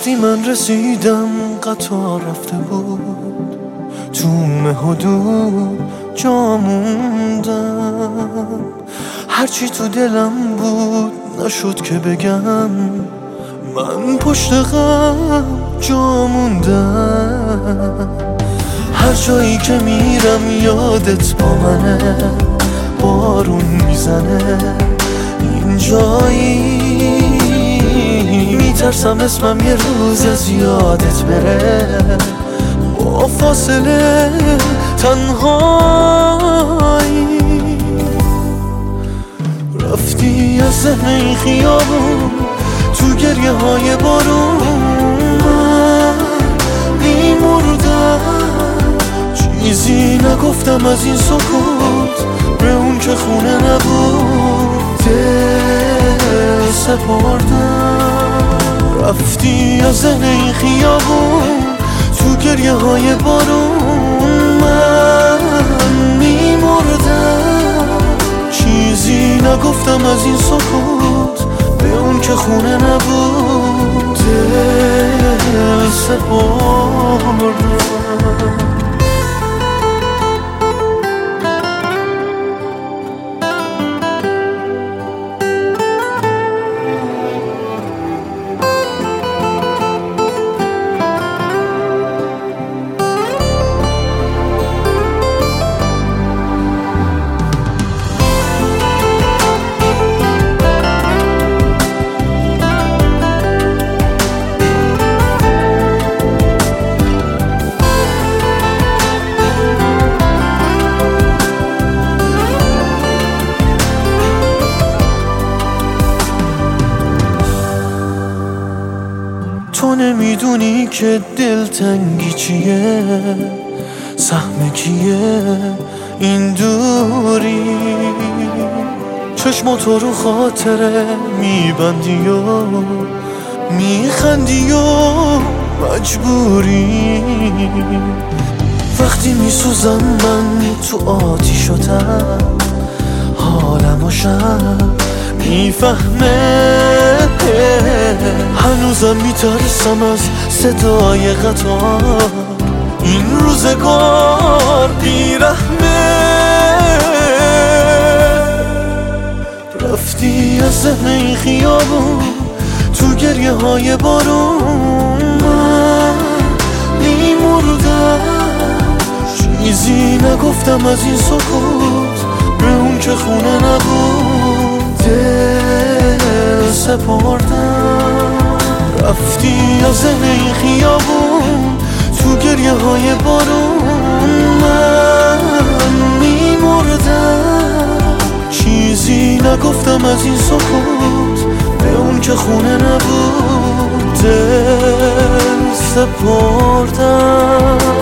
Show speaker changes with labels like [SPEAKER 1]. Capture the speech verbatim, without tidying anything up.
[SPEAKER 1] وقتی من رسیدم قطار رفته بود، تو مه و دود جا موندم. هرچی تو دلم بود نشد که بگم، من پشت غم جا موندم. هر جایی که میرم یادت با منه، بارون میزنه این جایی، میترسم اسمم یه روز از یادت بره. با فاصله تنهایی رفتی از ذهن این خیابون، تو گریه های بارون من میمردم. چیزی نگفتم از این سکوت به اون که خونه نبود، دل سپردم. رفتی از ذهن این خیابون، تو گریه های بارون من میمردم. چیزی نگفتم از این سکوت به اون که خونه نبود، دل سپردم. تو نمیدونی که دلتنگی چیه، سهم کیه این دوری. چشماتو رو خاطره میبندی و میخندی و مجبوری. وقتی میسوزم من تو آتیشاتم، حالم و شب میفهمه. هنوزم میترسم از صدای قطار، این روزگار بیرحمه. رفتی از ذهن این خیابون، تو گریه های بارون من میمردم. چیزی نگفتم از این سکوت به اون که خونه نبود، دل سپردم. رفتی از ذهن این خیابون، تو گریه های بارون من میمردم. چیزی نگفتم از این سکوت به اون که خونه نبود، دل سپردم.